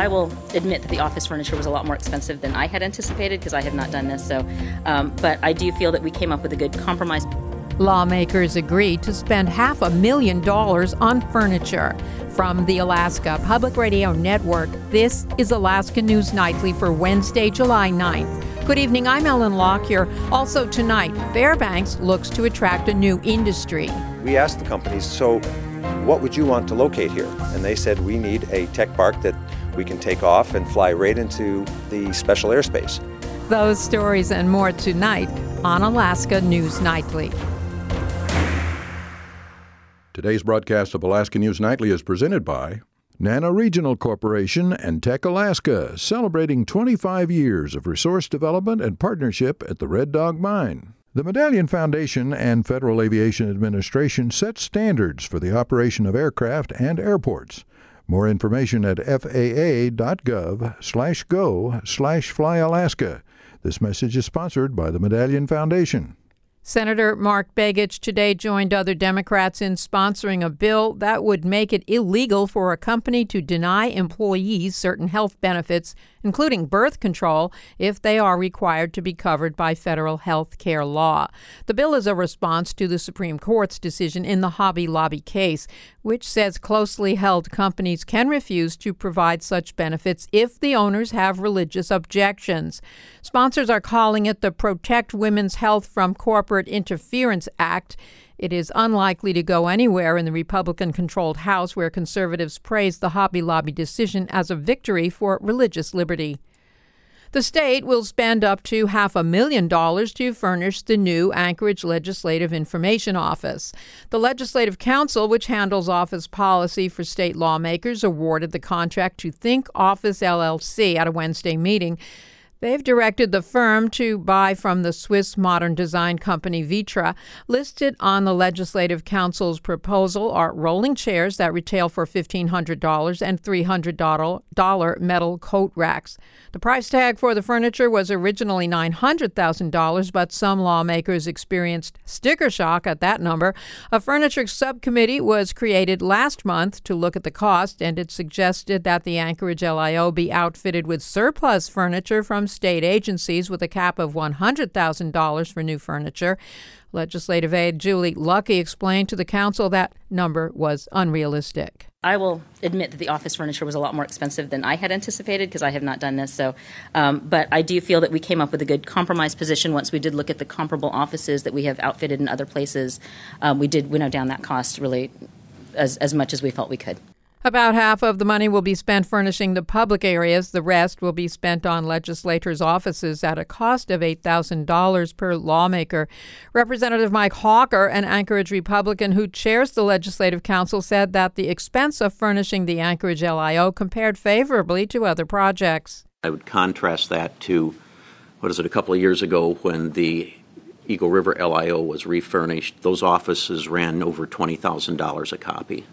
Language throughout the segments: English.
I will admit that the office furniture was a lot more expensive than I had anticipated because I have not done this. But I do feel that we came up with a good compromise. Lawmakers agreed to spend $500,000 on furniture. From the Alaska Public Radio Network, this is Alaska News Nightly for Wednesday, July 9th. Good evening, I'm Ellen Lockyer. Also tonight, Fairbanks looks to attract a new industry. We asked the companies, so what would you want to locate here? And they said, we need a tech park that we can take off and fly right into the special airspace. Those stories and more tonight on Alaska News Nightly. Today's broadcast of Alaska News Nightly is presented by Nana Regional Corporation and Tech Alaska, celebrating 25 years of resource development and partnership at the Red Dog Mine. The Medallion Foundation and Federal Aviation Administration set standards for the operation of aircraft and airports. More information at faa.gov/go/flyalaska. This message is sponsored by the Medallion Foundation. Senator Mark Begich today joined other Democrats in sponsoring a bill that would make it illegal for a company to deny employees certain health benefits, including birth control, if they are required to be covered by federal health care law. The bill is a response to the Supreme Court's decision in the Hobby Lobby case, which says closely held companies can refuse to provide such benefits if the owners have religious objections. Sponsors are calling it the Protect Women's Health from Corporate Interference Act. It is unlikely to go anywhere in the Republican-controlled House, where conservatives praise the Hobby Lobby decision as a victory for religious liberty. The state will spend up to $500,000 to furnish the new Anchorage Legislative Information Office. The Legislative Council, which handles office policy for state lawmakers, awarded the contract to Think Office LLC at a Wednesday meeting. They've directed the firm to buy from the Swiss modern design company Vitra. Listed on the Legislative Council's proposal are rolling chairs that retail for $1,500 and $300 metal coat racks. The price tag for the furniture was originally $900,000, but some lawmakers experienced sticker shock at that number. A furniture subcommittee was created last month to look at the cost, and it suggested that the Anchorage LIO be outfitted with surplus furniture from state agencies with a cap of $100,000 for new furniture. Legislative aide Julie Luckey explained to the council that number was unrealistic. I will admit that the office furniture was a lot more expensive than I had anticipated because I have not done this. But I do feel that we came up with a good compromise position once we did look at the comparable offices that we have outfitted in other places. We did winnow down that cost really as much as we felt we could. About half of the money will be spent furnishing the public areas. The rest will be spent on legislators' offices at a cost of $8,000 per lawmaker. Representative Mike Hawker, an Anchorage Republican who chairs the Legislative Council, said that the expense of furnishing the Anchorage LIO compared favorably to other projects. I would contrast that to, a couple of years ago when the Eagle River LIO was refurnished. Those offices ran over $20,000 a copy.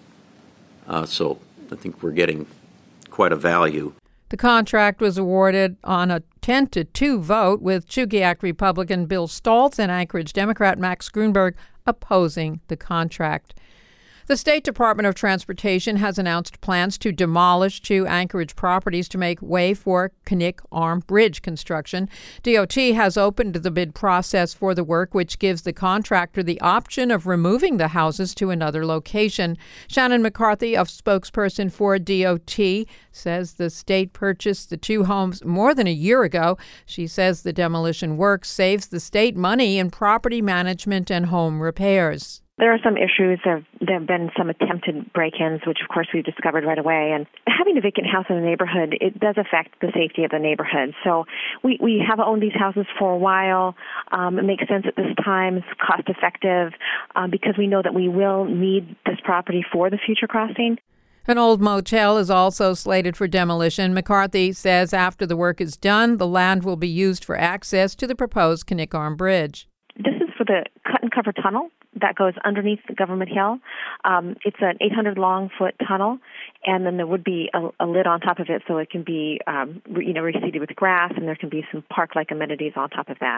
So I think we're getting quite a value. The contract was awarded on a 10-2 vote, with Chugiak Republican Bill Stoltz and Anchorage Democrat Max Grunberg opposing the contract. The State Department of Transportation has announced plans to demolish 2 Anchorage properties to make way for Knik Arm Bridge construction. DOT has opened the bid process for the work, which gives the contractor the option of removing the houses to another location. Shannon McCarthy, a spokesperson for DOT, says the state purchased the 2 homes more than a year ago. She says the demolition work saves the state money in property management and home repairs. There are some issues. There have been some attempted break-ins, which, of course, we discovered right away. And having a vacant house in a neighborhood, it does affect the safety of the neighborhood. So we have owned these houses for a while. It makes sense at this time. It's cost-effective because we know that we will need this property for the future crossing. An old motel is also slated for demolition. McCarthy says after the work is done, the land will be used for access to the proposed Knik Arm Bridge. This is for the cut-and-cover tunnel that goes underneath the Government Hill. It's an 800-long-foot tunnel, and then there would be a lid on top of it, so it can be, reseeded with grass, and there can be some park-like amenities on top of that.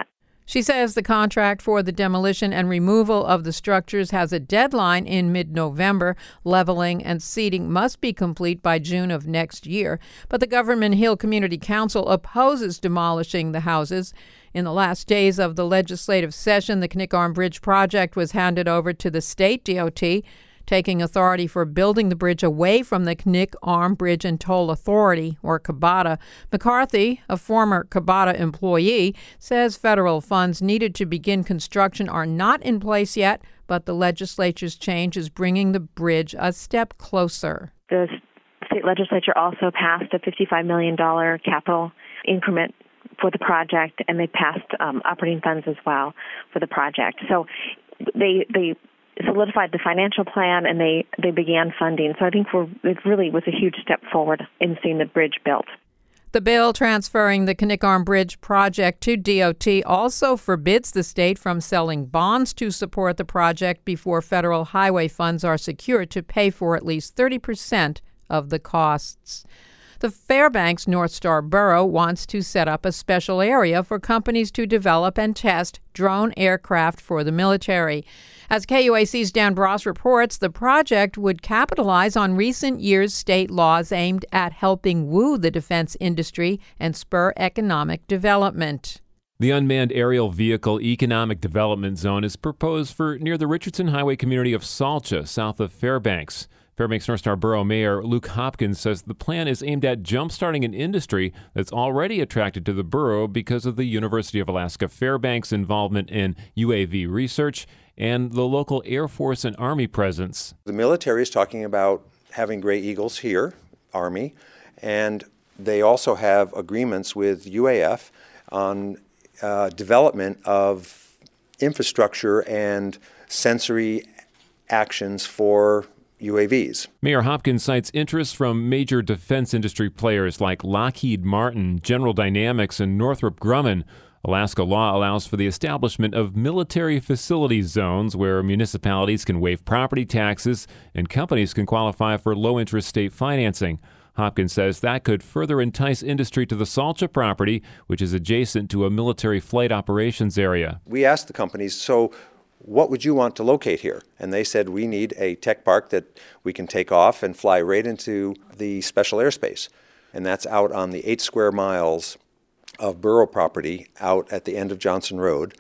She says the contract for the demolition and removal of the structures has a deadline in mid-November. Leveling and seeding must be complete by June of next year. But the Government Hill Community Council opposes demolishing the houses. In the last days of the legislative session, the Knik Arm Bridge project was handed over to the state DOT, taking authority for building the bridge away from the Knik Arm Bridge and Toll Authority, or KABATA. McCarthy, a former KABATA employee, says federal funds needed to begin construction are not in place yet, but the legislature's change is bringing the bridge a step closer. The state legislature also passed a $55 million capital increment for the project, and they passed operating funds as well for the project. So they solidified the financial plan, and they began funding. So I think it really was a huge step forward in seeing the bridge built. The bill transferring the Knik Arm Bridge project to DOT also forbids the state from selling bonds to support the project before federal highway funds are secured to pay for at least 30% of the costs. The Fairbanks North Star Borough wants to set up a special area for companies to develop and test drone aircraft for the military. As KUAC's Dan Bross reports, the project would capitalize on recent years' state laws aimed at helping woo the defense industry and spur economic development. The Unmanned Aerial Vehicle Economic Development Zone is proposed for near the Richardson Highway community of Salcha, south of Fairbanks. Fairbanks North Star Borough Mayor Luke Hopkins says the plan is aimed at jump-starting an industry that's already attracted to the borough because of the University of Alaska Fairbanks' involvement in UAV research and the local Air Force and Army presence. The military is talking about having Gray Eagles here, Army, and they also have agreements with UAF on development of infrastructure and sensory actions for UAVs. Mayor Hopkins cites interest from major defense industry players like Lockheed Martin, General Dynamics, and Northrop Grumman. Alaska law allows for the establishment of military facility zones where municipalities can waive property taxes and companies can qualify for low-interest state financing. Hopkins says that could further entice industry to the Salcha property, which is adjacent to a military flight operations area. We asked the companies, so what would you want to locate here? And they said, we need a tech park that we can take off and fly right into the special airspace. And that's out on the 8 square miles of borough property out at the end of Johnson Road,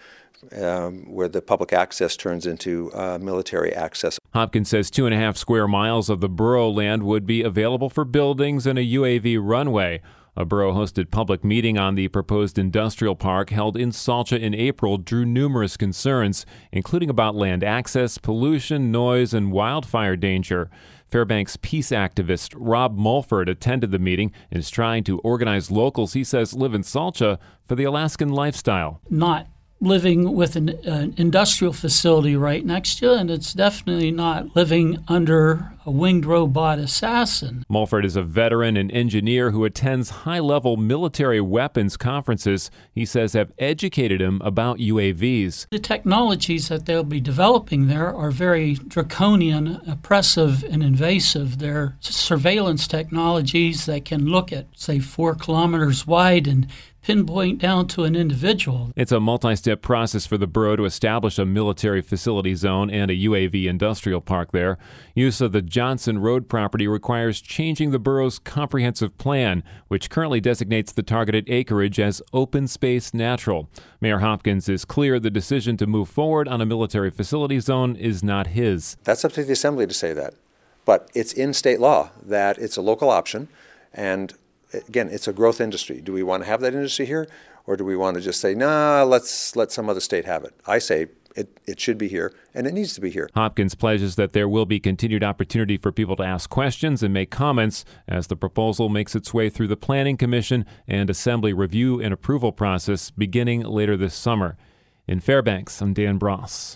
where the public access turns into military access. Hopkins says 2.5 square miles of the borough land would be available for buildings and a UAV runway. A borough-hosted public meeting on the proposed industrial park held in Salcha in April drew numerous concerns, including about land access, pollution, noise, and wildfire danger. Fairbanks peace activist Rob Mulford attended the meeting and is trying to organize locals he says live in Salcha for the Alaskan lifestyle. Not living with an industrial facility right next to you, and it's definitely not living under a winged robot assassin. Mulford is a veteran and engineer who attends high-level military weapons conferences he says have educated him about UAVs. The technologies that they'll be developing there are very draconian, oppressive, and invasive. They're surveillance technologies that can look at, say, 4 kilometers wide and pinpoint down to an individual. It's a multi-step process for the borough to establish a military facility zone and a UAV industrial park there. Use of the Johnson Road property requires changing the borough's comprehensive plan, which currently designates the targeted acreage as open space natural. Mayor Hopkins is clear the decision to move forward on a military facility zone is not his. That's up to the Assembly to say that. But it's in state law that it's a local option, and again, it's a growth industry. Do we want to have that industry here, or do we want to just say, nah, let's let some other state have it? I say it should be here, and it needs to be here. Hopkins pledges that there will be continued opportunity for people to ask questions and make comments as the proposal makes its way through the Planning Commission and Assembly review and approval process beginning later this summer. In Fairbanks, I'm Dan Bross.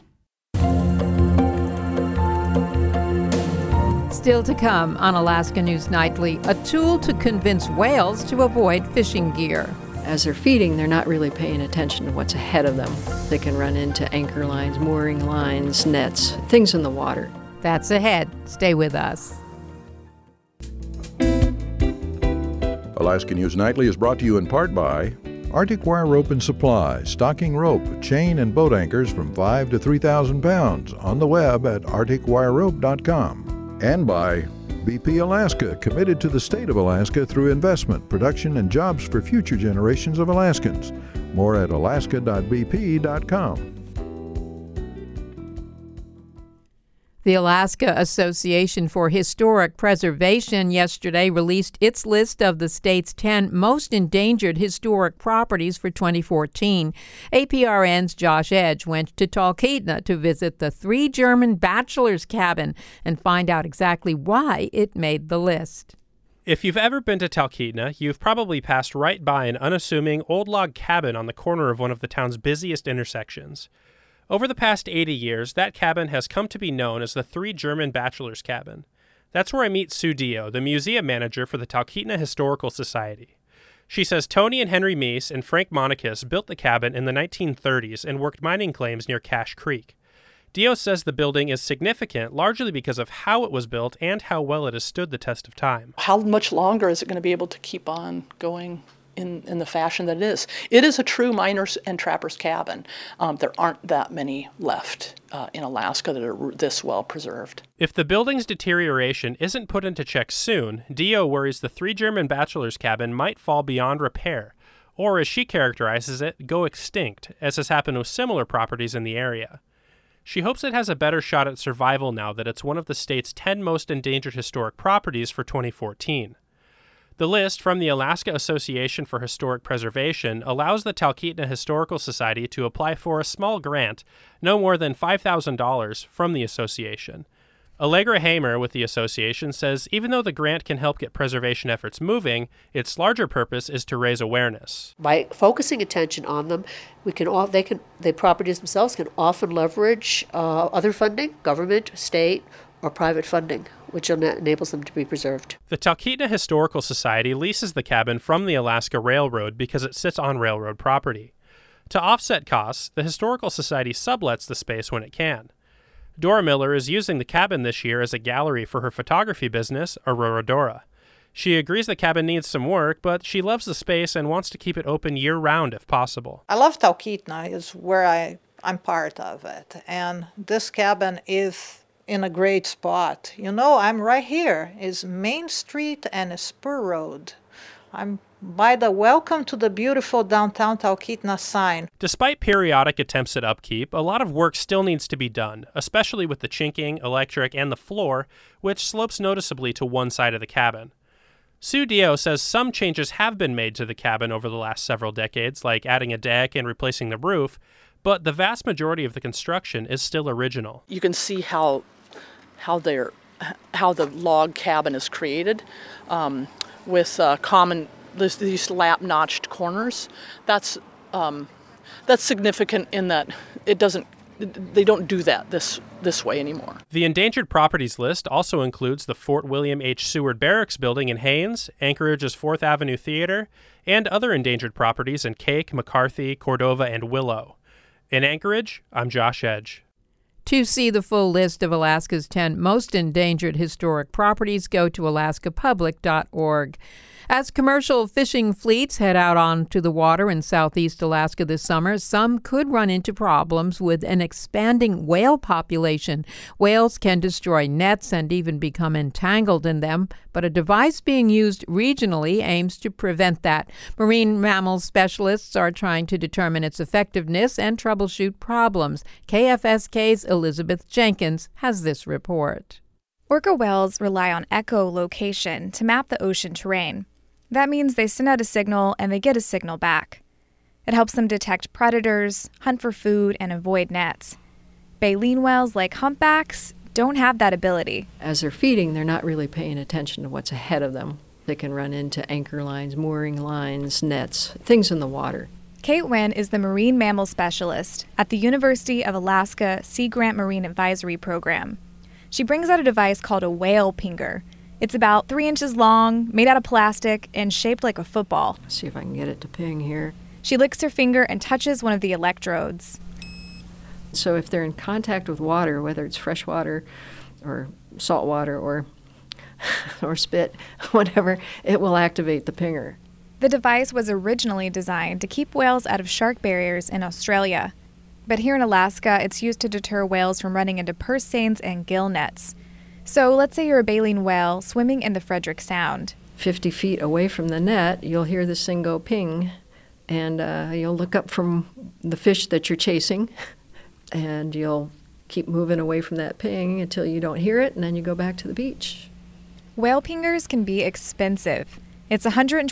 Still to come on Alaska News Nightly, a tool to convince whales to avoid fishing gear. As they're feeding, they're not really paying attention to what's ahead of them. They can run into anchor lines, mooring lines, nets, things in the water. That's ahead. Stay with us. Alaska News Nightly is brought to you in part by Arctic Wire Rope and Supply, stocking rope, chain, and boat anchors from 5 to 3,000 pounds on the web at arcticwirerope.com. And by BP Alaska, committed to the state of Alaska through investment, production, and jobs for future generations of Alaskans. More at alaska.bp.com. The Alaska Association for Historic Preservation yesterday released its list of the state's 10 most endangered historic properties for 2014. APRN's Josh Edge went to Talkeetna to visit the Three German Bachelors Cabin and find out exactly why it made the list. If you've ever been to Talkeetna, you've probably passed right by an unassuming old log cabin on the corner of one of the town's busiest intersections. Over the past 80 years, that cabin has come to be known as the Three German Bachelors Cabin. That's where I meet Sue Dio, the museum manager for the Talkeetna Historical Society. She says Tony and Henry Meese and Frank Monikis built the cabin in the 1930s and worked mining claims near Cache Creek. Dio says the building is significant largely because of how it was built and how well it has stood the test of time. How much longer is it going to be able to keep on going in the fashion that it is? It is a true miners' and trappers' cabin. There aren't that many left in Alaska that are this well preserved. If the building's deterioration isn't put into check soon, Dio worries the Three German Bachelors Cabin might fall beyond repair, or as she characterizes it, go extinct, as has happened with similar properties in the area. She hopes it has a better shot at survival now that it's one of the state's 10 most endangered historic properties for 2014. The list from the Alaska Association for Historic Preservation allows the Talkeetna Historical Society to apply for a small grant, no more than $5,000, from the association. Allegra Hamer with the association says even though the grant can help get preservation efforts moving, its larger purpose is to raise awareness. By focusing attention on them, the properties themselves can often leverage other funding, government, state, or private funding, which enables them to be preserved. The Talkeetna Historical Society leases the cabin from the Alaska Railroad because it sits on railroad property. To offset costs, the Historical Society sublets the space when it can. Dora Miller is using the cabin this year as a gallery for her photography business, Aurora Dora. She agrees the cabin needs some work, but she loves the space and wants to keep it open year-round if possible. I love Talkeetna. It's where I'm part of it, and this cabin is in a great spot. You know, I'm right here. It's Main Street and a spur road. I'm by the Welcome to the Beautiful Downtown Talkeetna sign. Despite periodic attempts at upkeep, a lot of work still needs to be done, especially with the chinking, electric, and the floor, which slopes noticeably to one side of the cabin. Sue Dio says some changes have been made to the cabin over the last several decades, like adding a deck and replacing the roof, but the vast majority of the construction is still original. You can see how the log cabin is created with these lap-notched corners. That's significant in that they don't do that this way anymore. The endangered properties list also includes the Fort William H. Seward Barracks building in Haines, Anchorage's 4th Avenue Theater, and other endangered properties in Cake, McCarthy, Cordova, and Willow. In Anchorage, I'm Josh Edge. To see the full list of Alaska's 10 most endangered historic properties, go to alaskapublic.org. As commercial fishing fleets head out onto the water in southeast Alaska this summer, some could run into problems with an expanding whale population. Whales can destroy nets and even become entangled in them, but a device being used regionally aims to prevent that. Marine mammal specialists are trying to determine its effectiveness and troubleshoot problems. KFSK's Elizabeth Jenkins has this report. Orca whales rely on echolocation to map the ocean terrain. That means they send out a signal and they get a signal back. It helps them detect predators, hunt for food, and avoid nets. Baleen whales, like humpbacks, don't have that ability. As they're feeding, they're not really paying attention to what's ahead of them. They can run into anchor lines, mooring lines, nets, things in the water. Kate Wynn is the marine mammal specialist at the University of Alaska Sea Grant Marine Advisory Program. She brings out a device called a whale pinger. It's about 3 inches long, made out of plastic, and shaped like a football. Let's see if I can get it to ping here. She licks her finger and touches one of the electrodes. So if they're in contact with water, whether it's fresh water or salt water or spit, whatever, it will activate the pinger. The device was originally designed to keep whales out of shark barriers in Australia. But here in Alaska, it's used to deter whales from running into purse seines and gill nets. So let's say you're a baleen whale swimming in the Frederick Sound. 50 feet away from the net, you'll hear this thing go ping, and you'll look up from the fish that you're chasing, and you'll keep moving away from that ping until you don't hear it, and then you go back to the beach. Whale pingers can be expensive. It's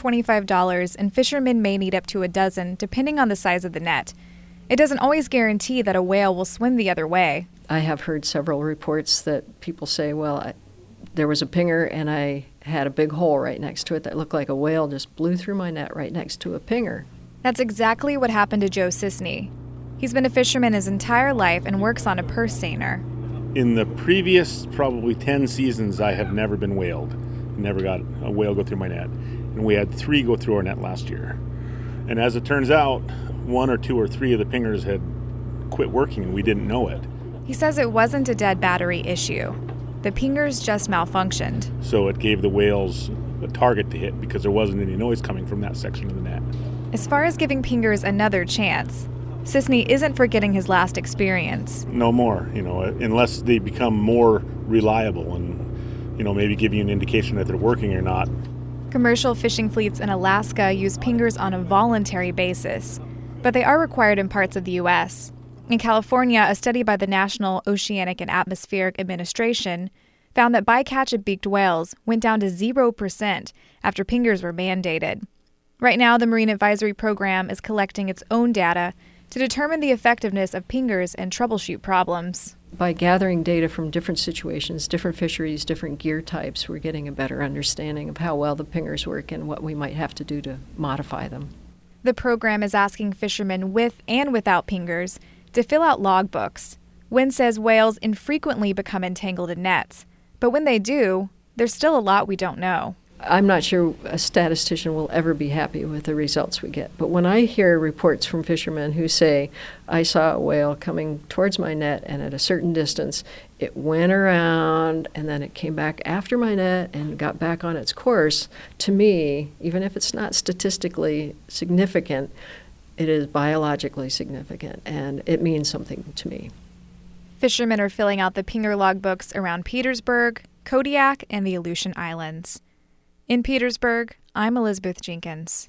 $125, and fishermen may need up to a dozen, depending on the size of the net. It doesn't always guarantee that a whale will swim the other way. I have heard several reports that people say, well, there was a pinger and I had a big hole right next to it that looked like a whale just blew through my net right next to a pinger. That's exactly what happened to Joe Sisney. He's been a fisherman his entire life and works on a purse seiner. In the previous probably 10 seasons, I have never been whaled. Never got a whale go through my net. And we had 3 go through our net last year. And as it turns out, 1 or 2 or 3 of the pingers had quit working and we didn't know it. He says it wasn't a dead battery issue. The pingers just malfunctioned. So it gave the whales a target to hit because there wasn't any noise coming from that section of the net. As far as giving pingers another chance, Sisney isn't forgetting his last experience. No more, unless they become more reliable and, maybe give you an indication that they're working or not. Commercial fishing fleets in Alaska use pingers on a voluntary basis, but they are required in parts of the U.S. In California, a study by the National Oceanic and Atmospheric Administration found that bycatch of beaked whales went down to 0% after pingers were mandated. Right now, the Marine Advisory Program is collecting its own data to determine the effectiveness of pingers and troubleshoot problems. By gathering data from different situations, different fisheries, different gear types, we're getting a better understanding of how well the pingers work and what we might have to do to modify them. The program is asking fishermen with and without pingers to fill out logbooks. Wynn says whales infrequently become entangled in nets, but when they do, there's still a lot we don't know. I'm not sure a statistician will ever be happy with the results we get, but when I hear reports from fishermen who say, I saw a whale coming towards my net and at a certain distance, it went around and then it came back after my net and got back on its course, to me, even if it's not statistically significant, it is biologically significant, and it means something to me. Fishermen are filling out the pinger logbooks around Petersburg, Kodiak, and the Aleutian Islands. In Petersburg, I'm Elizabeth Jenkins.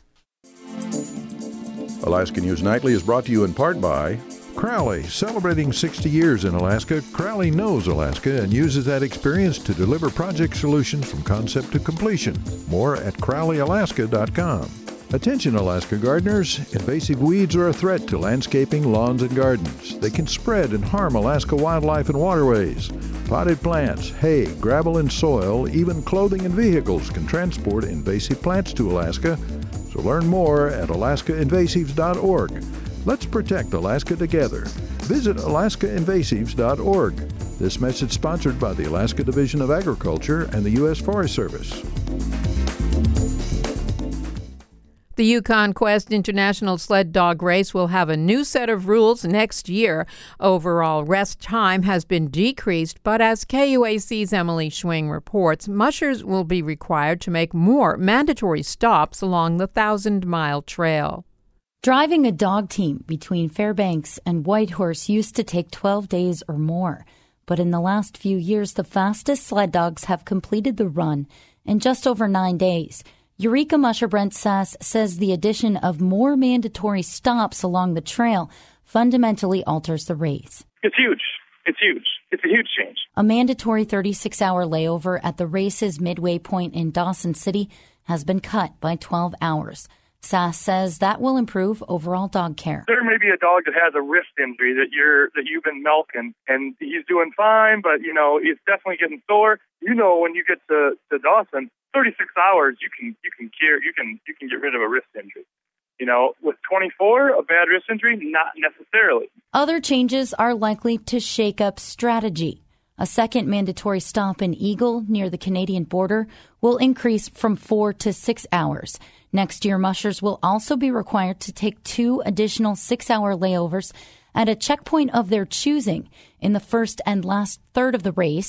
Alaska News Nightly is brought to you in part by Crowley. Celebrating 60 years in Alaska, Crowley knows Alaska and uses that experience to deliver project solutions from concept to completion. More at crowleyalaska.com. Attention Alaska gardeners, invasive weeds are a threat to landscaping, lawns, and gardens. They can spread and harm Alaska wildlife and waterways. Potted plants, hay, gravel and soil, even clothing and vehicles can transport invasive plants to Alaska. So learn more at alaskainvasives.org. Let's protect Alaska together. Visit alaskainvasives.org. This message sponsored by the Alaska Division of Agriculture and the U.S. Forest Service. The Yukon Quest International Sled Dog Race will have a new set of rules next year. Overall rest time has been decreased, but as KUAC's Emily Schwing reports, mushers will be required to make more mandatory stops along the 1,000-mile trail. Driving a dog team between Fairbanks and Whitehorse used to take 12 days or more. But in the last few years, the fastest sled dogs have completed the run in just over 9 days. Eureka musher Brent Sass says the addition of more mandatory stops along the trail fundamentally alters the race. It's huge. It's huge. It's a huge change. A mandatory 36-hour layover at the race's midway point in Dawson City has been cut by 12 hours. Sass says that will improve overall dog care. There may be a dog that has a wrist injury that you've been milking, and he's doing fine, but he's definitely getting sore. When you get to Dawson, 36 hours you can get rid of a wrist injury. With 24, a bad wrist injury, not necessarily. Other changes are likely to shake up strategy. A second mandatory stop in Eagle near the Canadian border will increase from 4 to 6 hours. Next year, mushers will also be required to take 2 additional 6-hour layovers at a checkpoint of their choosing in the first and last third of the race.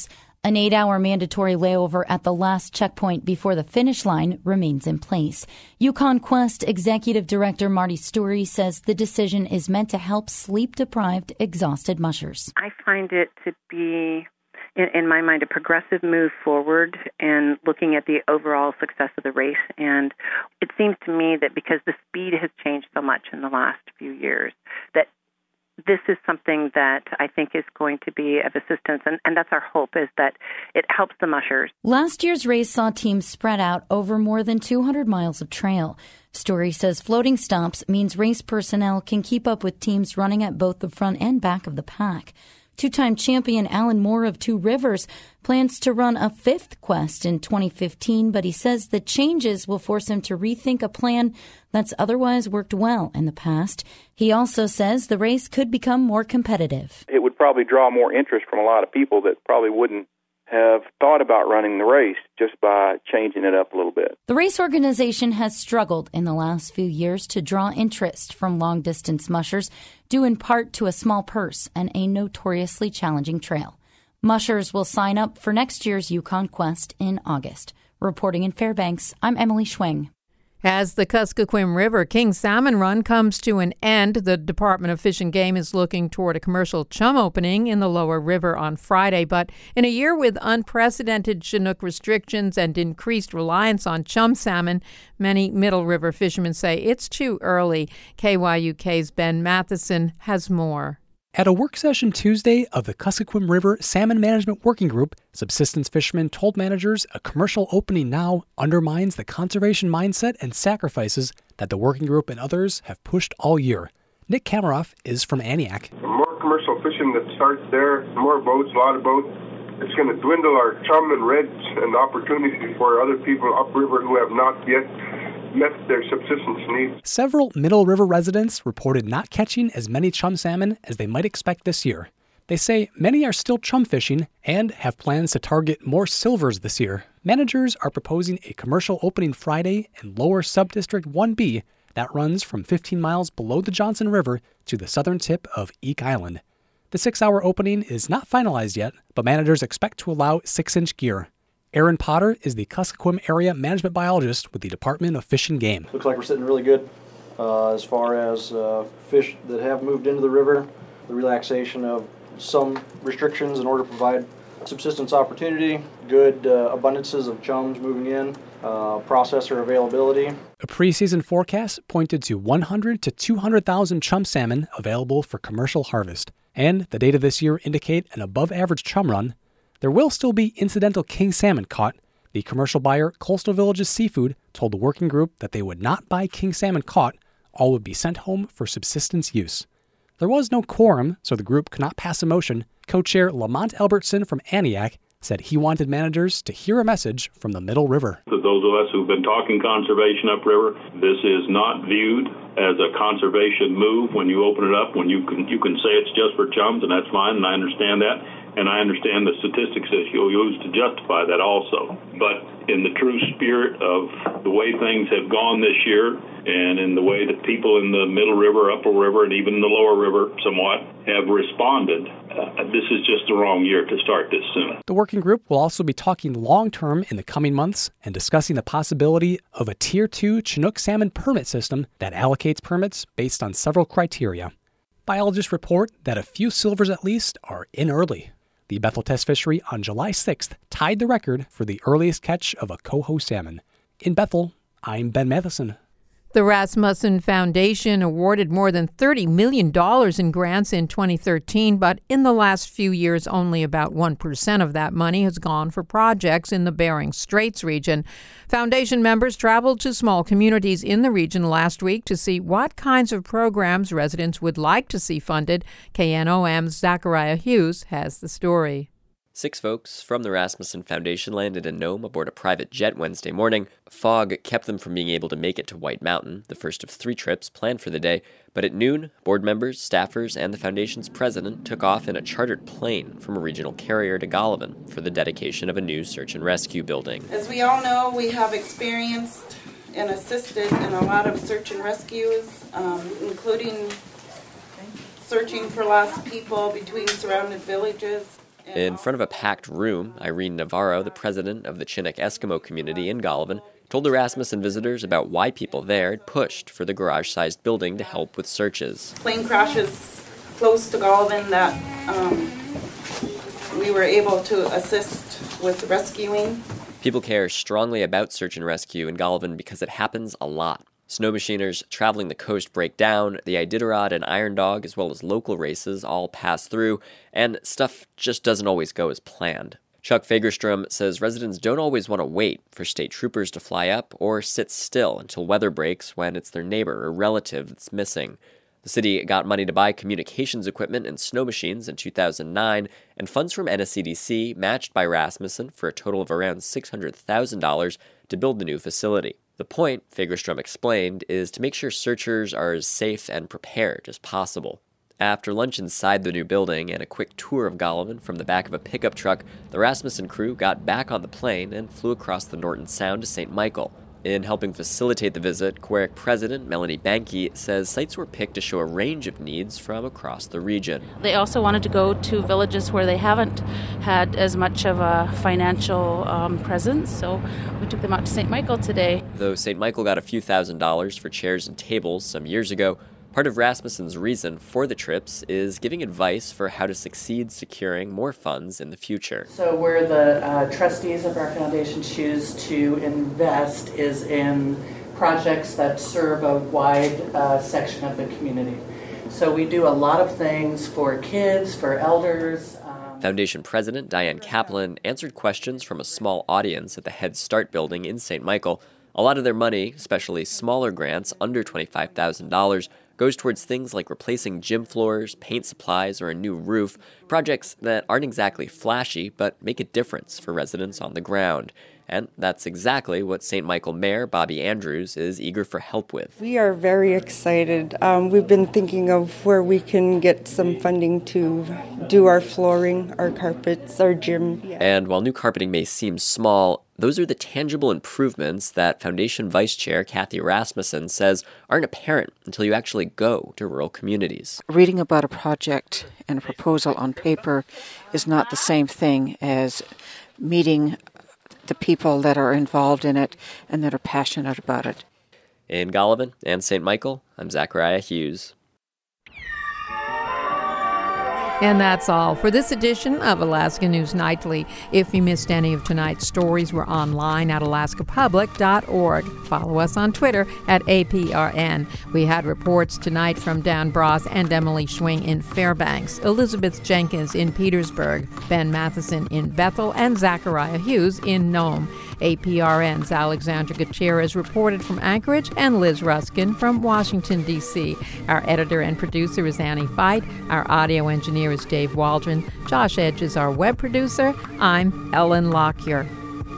An 8-hour mandatory layover at the last checkpoint before the finish line remains in place. Yukon Quest Executive Director Marty Story says the decision is meant to help sleep-deprived, exhausted mushers. I find it to be, in my mind, a progressive move forward and looking at the overall success of the race. And it seems to me that because the speed has changed so much in the last few years, that this is something that I think is going to be of assistance, and that's our hope, is that it helps the mushers. Last year's race saw teams spread out over more than 200 miles of trail. Story says floating stops means race personnel can keep up with teams running at both the front and back of the pack. Two-time champion Alan Moore of Two Rivers plans to run a 5th quest in 2015, but he says the changes will force him to rethink a plan that's otherwise worked well in the past. He also says the race could become more competitive. It would probably draw more interest from a lot of people that probably wouldn't have thought about running the race just by changing it up a little bit. The race organization has struggled in the last few years to draw interest from long-distance mushers, due in part to a small purse and a notoriously challenging trail. Mushers will sign up for next year's Yukon Quest in August. Reporting in Fairbanks, I'm Emily Schwing. As the Kuskokwim River King Salmon Run comes to an end, the Department of Fish and Game is looking toward a commercial chum opening in the lower river on Friday. But in a year with unprecedented Chinook restrictions and increased reliance on chum salmon, many Middle River fishermen say it's too early. KYUK's Ben Matheson has more. At a work session Tuesday of the Kuskokwim River Salmon Management Working Group, subsistence fishermen told managers a commercial opening now undermines the conservation mindset and sacrifices that the working group and others have pushed all year. Nick Kameroff is from Aniak. The more commercial fishing that starts there, the more boats, a lot of boats, it's going to dwindle our chum and reds and opportunities for other people upriver who have not yet met their subsistence needs. Several Middle River residents reported not catching as many chum salmon as they might expect this year. They say many are still chum fishing and have plans to target more silvers this year. Managers are proposing a commercial opening Friday in lower subdistrict 1B that runs from 15 miles below the Johnson River to the southern tip of Eek Island. The 6-hour opening is not finalized yet, but managers expect to allow 6-inch gear. Aaron Potter is the Kuskokwim Area Management Biologist with the Department of Fish and Game. Looks like we're sitting really good as far as fish that have moved into the river, the relaxation of some restrictions in order to provide subsistence opportunity, good abundances of chums moving in, processor availability. A preseason forecast pointed to 100 to 200,000 chum salmon available for commercial harvest, and the data this year indicate an above-average chum run. There will still be incidental king salmon caught. The commercial buyer, Coastal Villages Seafood, told the working group that they would not buy king salmon caught. All would be sent home for subsistence use. There was no quorum, so the group could not pass a motion. Co-chair Lamont Albertson from Aniak said he wanted managers to hear a message from the Middle River. For those of us who've been talking conservation upriver, this is not viewed as a conservation move when you open it up. When you can say it's just for chums, and that's fine, and I understand that. And I understand the statistics that you'll use to justify that also. But in the true spirit of the way things have gone this year, and in the way that people in the Middle River, Upper River, and even the Lower River somewhat have responded, this is just the wrong year to start this soon. The working group will also be talking long-term in the coming months and discussing the possibility of a Tier 2 Chinook salmon permit system that allocates permits based on several criteria. Biologists report that a few silvers at least are in early. The Bethel Test Fishery on July 6th tied the record for the earliest catch of a coho salmon. In Bethel, I'm Ben Matheson. The Rasmussen Foundation awarded more than $30 million in grants in 2013, but in the last few years, only about 1% of that money has gone for projects in the Bering Straits region. Foundation members traveled to small communities in the region last week to see what kinds of programs residents would like to see funded. KNOM's Zachariah Hughes has the story. 6 folks from the Rasmussen Foundation landed in Nome aboard a private jet Wednesday morning. Fog kept them from being able to make it to White Mountain, the first of 3 trips planned for the day. But at noon, board members, staffers, and the Foundation's president took off in a chartered plane from a regional carrier to Golovin for the dedication of a new search and rescue building. As we all know, we have experienced and assisted in a lot of search and rescues, including searching for lost people between surrounded villages. In front of a packed room, Irene Navarro, the president of the Chinook Eskimo community in Golovin, told the Rasmussen visitors about why people there had pushed for the garage-sized building to help with searches. Plane crashes close to Golovin that we were able to assist with rescuing. People care strongly about search and rescue in Golovin because it happens a lot. Snow machiners traveling the coast break down, the Iditarod and Iron Dog, as well as local races, all pass through, and stuff just doesn't always go as planned. Chuck Fagerstrom says residents don't always want to wait for state troopers to fly up or sit still until weather breaks when it's their neighbor or relative that's missing. The city got money to buy communications equipment and snow machines in 2009, and funds from NSCDC matched by Rasmussen for a total of around $600,000 to build the new facility. The point, Fagerstrom explained, is to make sure searchers are as safe and prepared as possible. After lunch inside the new building and a quick tour of Golovin from the back of a pickup truck, the Rasmussen crew got back on the plane and flew across the Norton Sound to St. Michael. In helping facilitate the visit, Queric president Melanie Banke says sites were picked to show a range of needs from across the region. They also wanted to go to villages where they haven't had as much of a financial presence, so we took them out to St. Michael today. Though St. Michael got a few $1,000s for chairs and tables some years ago, part of Rasmussen's reason for the trips is giving advice for how to succeed securing more funds in the future. So where the trustees of our foundation choose to invest is in projects that serve a wide section of the community. So we do a lot of things for kids, for elders. Foundation President Diane Kaplan answered questions from a small audience at the Head Start building in St. Michael. A lot of their money, especially smaller grants under $25,000, goes towards things like replacing gym floors, paint supplies, or a new roof, projects that aren't exactly flashy but make a difference for residents on the ground. And that's exactly what St. Michael Mayor Bobby Andrews is eager for help with. We are very excited. We've been thinking of where we can get some funding to do our flooring, our carpets, our gym. And while new carpeting may seem small, those are the tangible improvements that Foundation Vice Chair Kathy Rasmussen says aren't apparent until you actually go to rural communities. Reading about a project and a proposal on paper is not the same thing as meeting the people that are involved in it and that are passionate about it. In Golovin and St. Michael, I'm Zachariah Hughes. And that's all for this edition of Alaska News Nightly. If you missed any of tonight's stories, we're online at alaskapublic.org. Follow us on Twitter at APRN. We had reports tonight from Dan Bros and Emily Schwing in Fairbanks, Elizabeth Jenkins in Petersburg, Ben Matheson in Bethel, and Zachariah Hughes in Nome. APRN's Alexandra Gutierrez reported from Anchorage, and Liz Ruskin from Washington, D.C. Our editor and producer is Annie Fight. Our audio engineer is Dave Waldron. Josh Edge is our web producer. I'm Ellen Lockyer.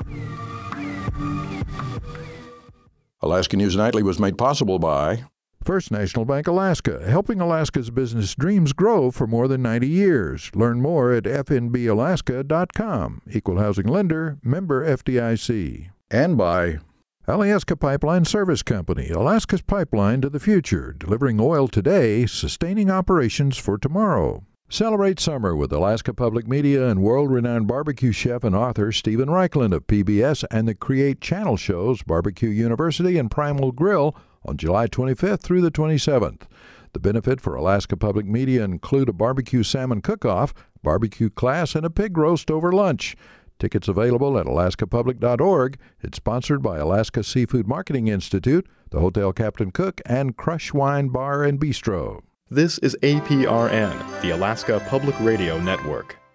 Alaska News Nightly was made possible by First National Bank Alaska, helping Alaska's business dreams grow for more than 90 years. Learn more at fnbalaska.com. Equal housing lender, member FDIC. And by Alyeska Pipeline Service Company, Alaska's pipeline to the future, delivering oil today, sustaining operations for tomorrow. Celebrate summer with Alaska Public Media and world-renowned barbecue chef and author Stephen Reichland of PBS and the Create Channel shows Barbecue University and Primal Grill on July 25th through the 27th. The benefit for Alaska Public Media include a barbecue salmon cook-off, barbecue class, and a pig roast over lunch. Tickets available at alaskapublic.org. It's sponsored by Alaska Seafood Marketing Institute, the Hotel Captain Cook, and Crush Wine Bar and Bistro. This is APRN, the Alaska Public Radio Network.